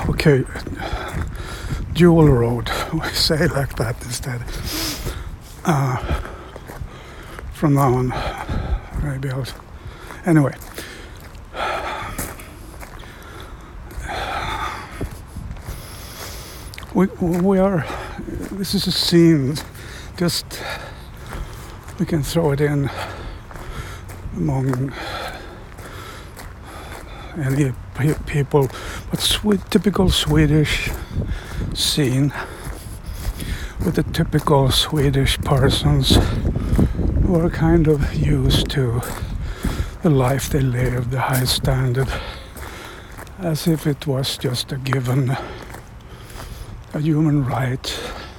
Okay, dual road, we say like that instead. From now on, maybe I'll. Anyway, we are. This is a scene. Just we can throw it in among any people, but typical Swedish scene with the typical Swedish persons who are kind of used to the life they live, the high standard, as if it was just a given, a human right,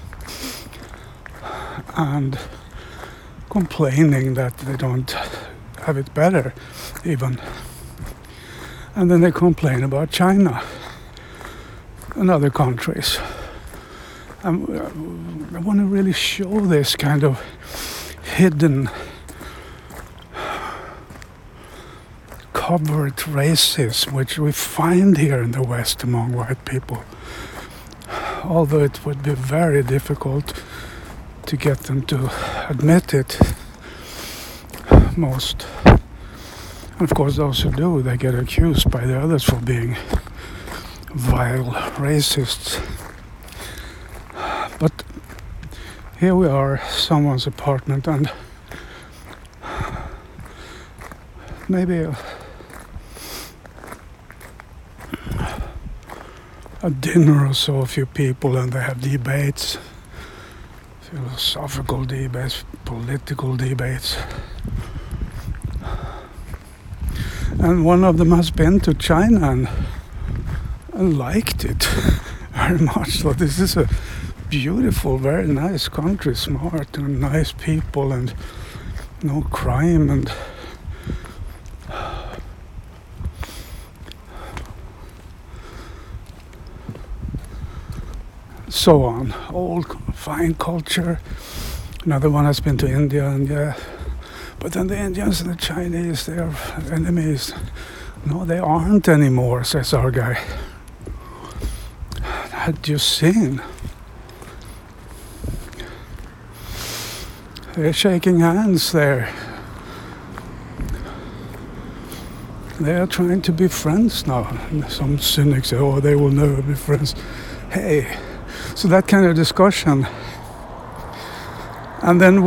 and complaining that they don't have it better even. And then they complain about China and other countries. I want to really show this kind of hidden, covered racism which we find here in the West among white people. Although it would be very difficult to get them to admit it, most. And of course those who do, they get accused by the others for being vile racists. But here we are, someone's apartment, and maybe a dinner or so, a few people, and they have debates, philosophical debates, political debates. And one of them has been to China and liked it very much. So this is a beautiful, very nice country, smart and nice people, and no crime and so on. Old, fine culture. Another one has been to India, and yeah. But then the Indians and the Chinese, they are enemies. No, they aren't anymore, says our guy. Had you seen? They're shaking hands there. They are trying to be friends now. And some cynics say, oh, they will never be friends. Hey, so that kind of discussion. And then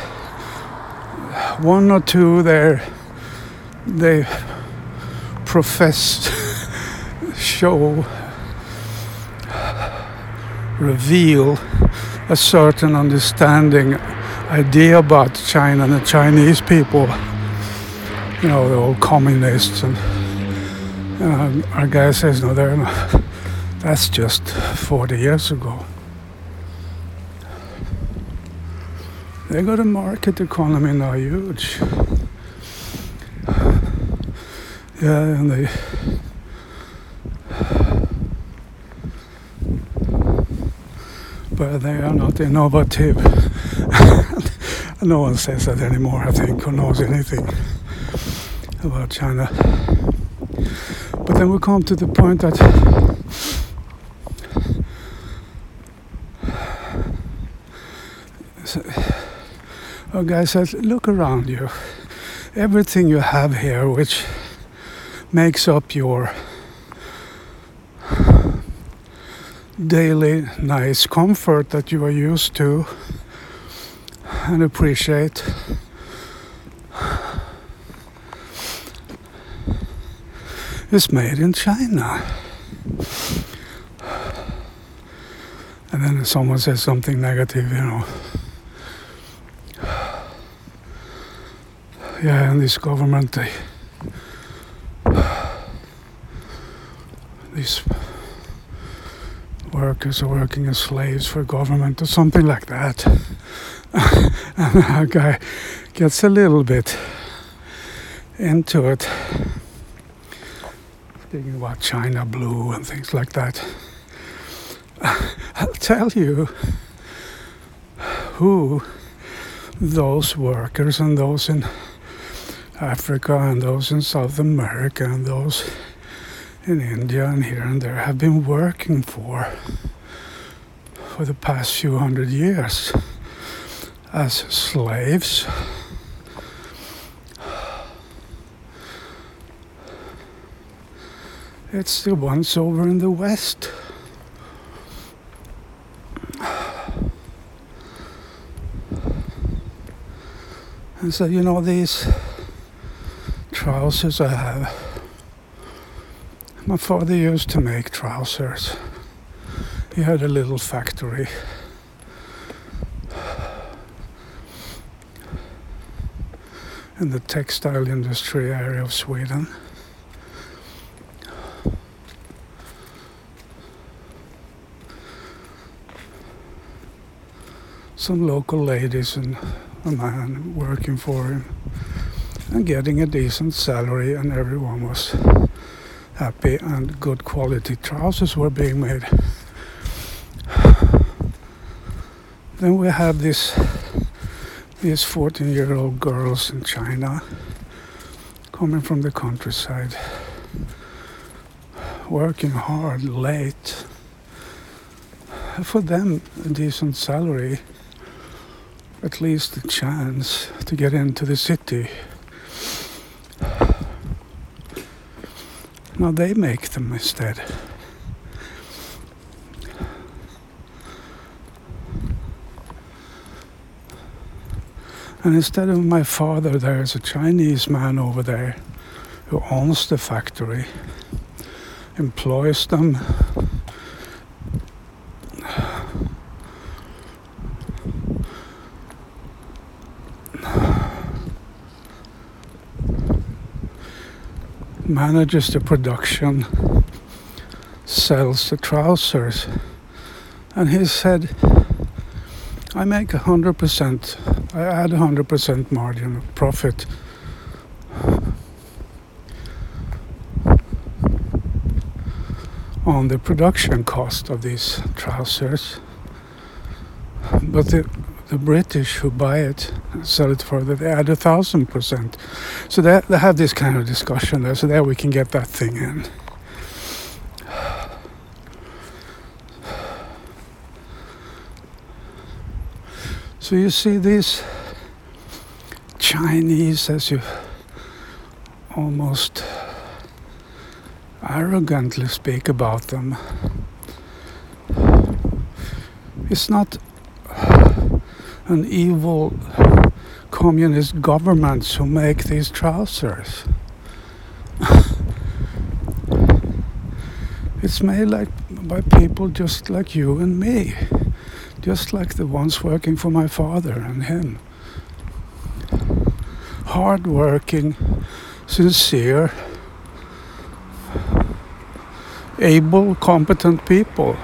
one or two there, they profess, show, reveal a certain understanding, idea about China and the Chinese people. You know, the old communists, and our guy says, no, they're not. That's just 40 years ago. They got a market economy now, huge. Yeah, and but they are not innovative. No one says that anymore, I think, who knows anything about China. But then we come to the point that a guy says, look around you. Everything you have here which makes up your daily nice comfort that you are used to and appreciate, is made in China. And then someone says something negative, you know. Yeah, and this government, these workers are working as slaves for government or something like that. And our guy gets a little bit into it, thinking about China Blue and things like that. I'll tell you who those workers and those in Africa and those in South America and those in India and here and there have been working for the past few hundred years as slaves. It's the ones over in the West. And so, these trousers I have, my father used to make trousers. He had a little factory. In the textile industry area of Sweden. Some local ladies and a man working for him and getting a decent salary, and everyone was happy, and good quality trousers were being made. Then we have these 14-year-old girls in China coming from the countryside, working hard, late. For them, a decent salary, at least a chance to get into the city. Now they make them instead. And instead of my father, there is a Chinese man over there who owns the factory, employs them, manages the production, sells the trousers. And he said, I make 100%, I add 100% margin of profit on the production cost of these trousers. But the British who buy it, sell it further, they add 1,000%. So they have this kind of discussion there, so there we can get that thing in. So you see these Chinese, as you almost arrogantly speak about them. It's not an evil communist governments who make these trousers. It's made by people just like you and me, just like the ones working for my father and him. Hard-working, sincere, able, competent people.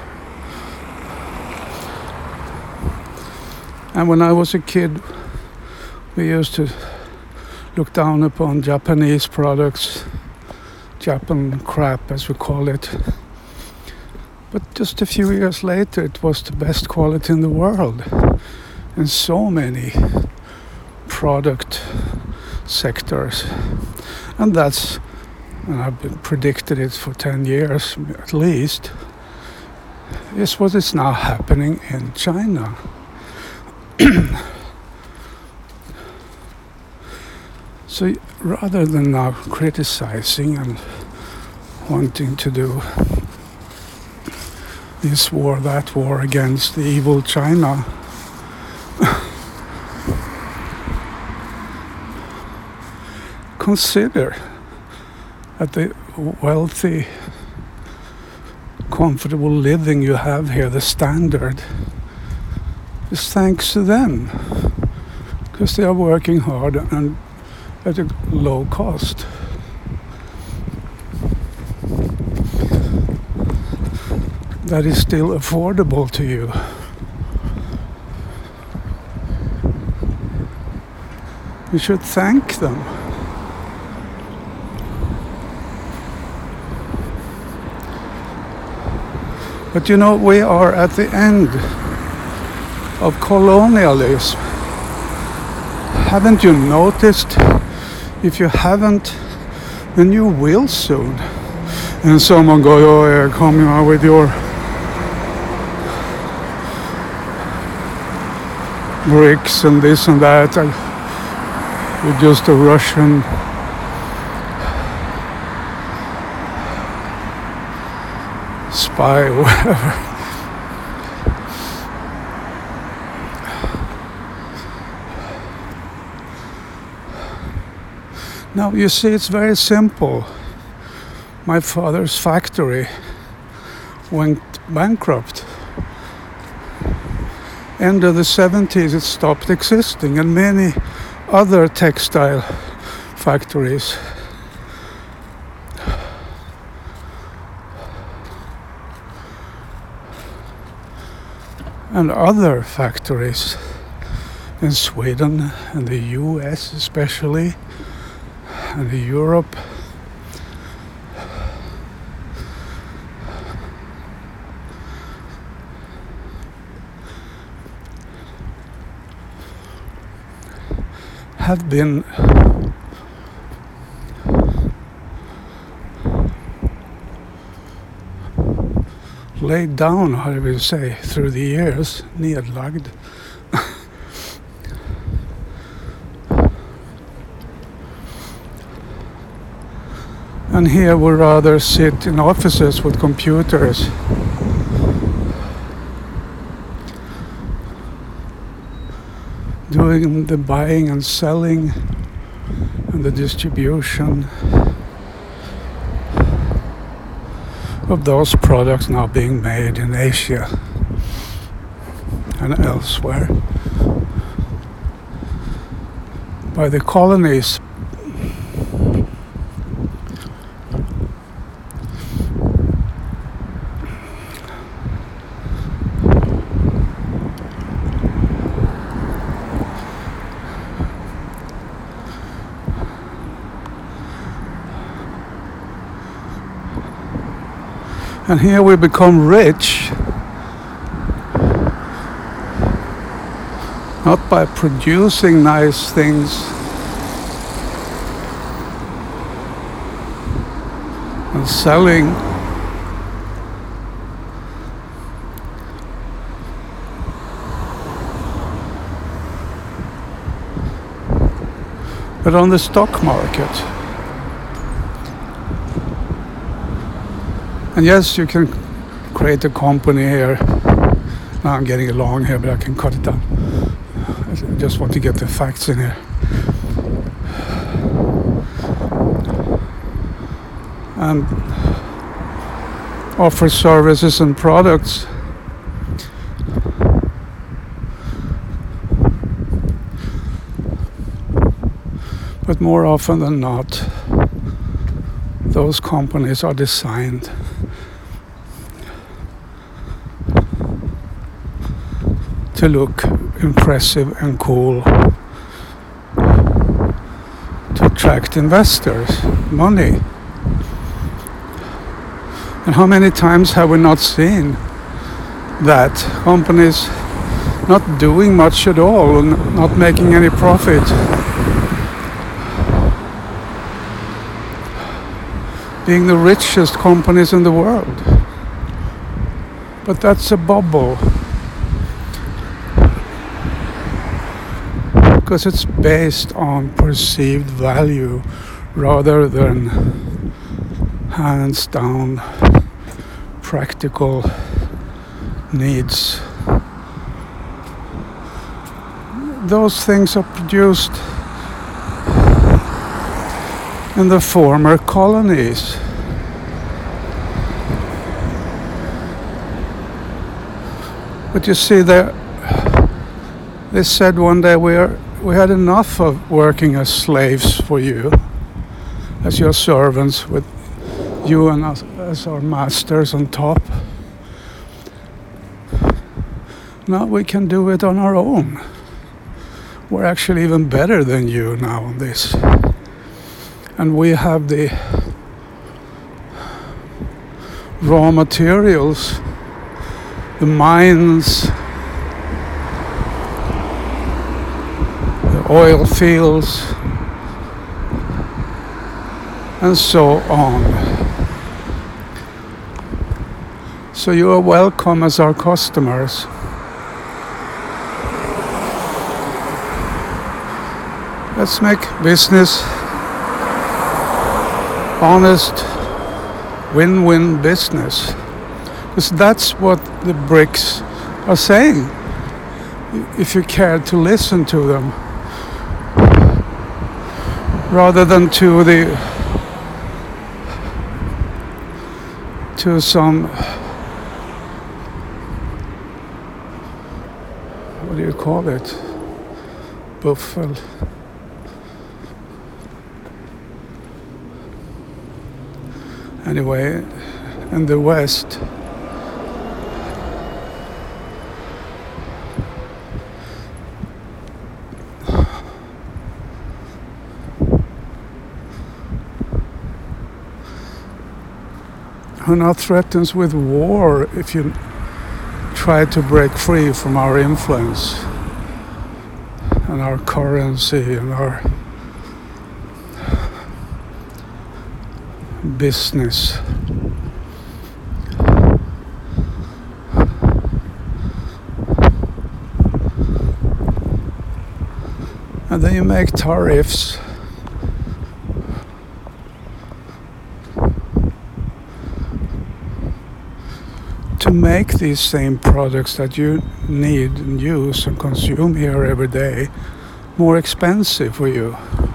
And when I was a kid, we used to look down upon Japanese products, Japan crap as we call it. But just a few years later, it was the best quality in the world in so many product sectors. And I've predicted it for 10 years at least, is what is now happening in China. So rather than now criticizing and wanting to do this war, that war against the evil China, consider that the wealthy, comfortable living you have here, the standard, is thanks to them, because they are working hard and at a low cost. That is still affordable to you. You should thank them. But we are at the end of colonialism. Haven't you noticed? If you haven't, then you will soon. and someone go, oh yeah, come out with your bricks and this and that, you're just a Russian spy or whatever. Now you see, it's very simple. My father's factory went bankrupt. End of the 70s it stopped existing, and many other textile factories and other factories in Sweden and the US especially and Europe have been laid down, how do we say, through the years, nedlagd. And here we rather sit in offices with computers. Doing the buying and selling and the distribution of those products now being made in Asia and elsewhere by the colonies. And here we become rich, not by producing nice things and selling, but on the stock market. And yes, you can create a company here. Now I'm getting along here, but I can cut it down. I just want to get the facts in here. And offer services and products. But more often than not, those companies are designed to look impressive and cool, to attract investors, money. And how many times have we not seen that companies not doing much at all and not making any profit, being the richest companies in the world? But that's a bubble. Because it's based on perceived value rather than hands down practical needs. Those things are produced in the former colonies. But you see, they said one day we had enough of working as slaves for you, as your servants, with you and us as our masters on top. Now we can do it on our own. We're actually even better than you now on this. And we have the raw materials, the mines, oil fields, and so on. So you are welcome as our customers. Let's make business honest, win-win business. Because that's what the BRICS are saying, if you care to listen to them, rather than to some, what do you call it, buffel. Anyway, in the West, who now threatens with war if you try to break free from our influence and our currency and our business. And then you make tariffs to make these same products that you need and use and consume here every day more expensive for you.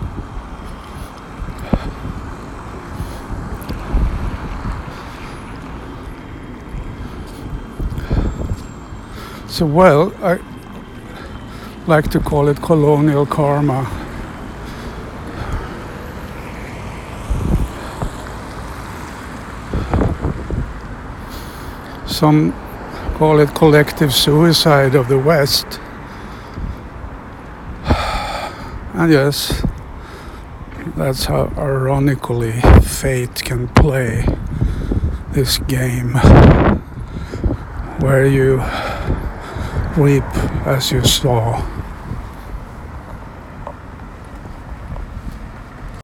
So, well, I like to call it colonial karma. Some call it collective suicide of the West. And yes, that's how ironically fate can play this game, where you reap as you sow.